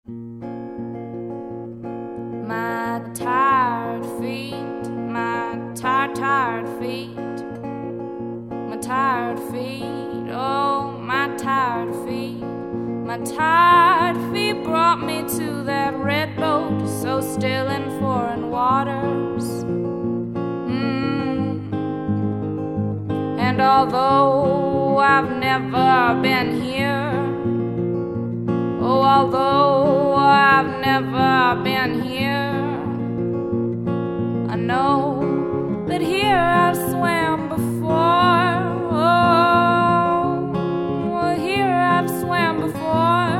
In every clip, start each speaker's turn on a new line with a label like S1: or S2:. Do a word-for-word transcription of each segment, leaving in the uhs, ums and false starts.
S1: My tired feet, my tired, tired feet, my tired feet, oh, my tired feet. My tired feet brought me to that red boat, so still in foreign waters. Mm. And although I've never been here, oh, although I've never been here, I know that here I've swam before. Oh, well, here I've swam before.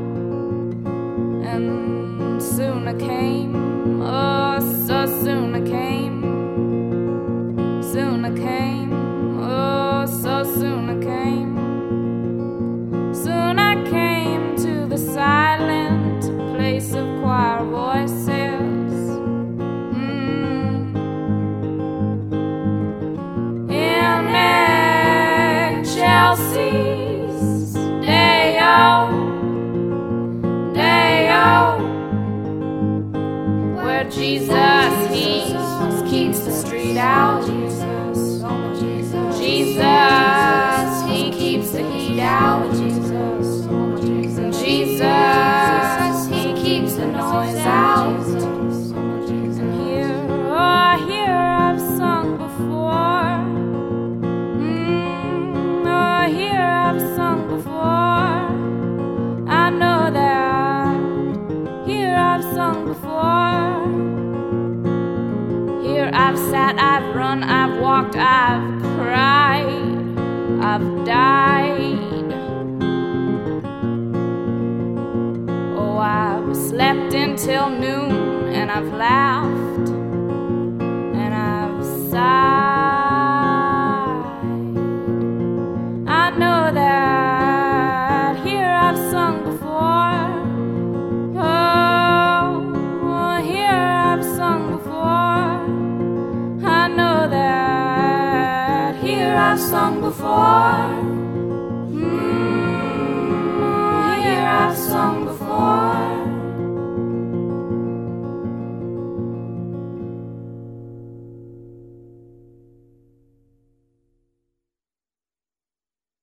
S1: And soon I came, oh, so soon I came. Soon I came, oh, so soon I came. Soon I came to the silent place of choir voices. Mm. In Chelsea's Day-O, Day-O, where Jesus, he keeps the street out. Jesus, he keeps the heat out. Jesus, he keeps the noise out. And here, oh, here I've sung before. Mm, oh, here I've sung before. I know that. Here I've sung before. Here I've sat, I've run, I've walked, I've cried, I've died. Oh, I've slept until noon, and I've laughed, and I've sighed. I know that here I've sung before. Oh, oh, here I've sung before. I know that here I've sung before.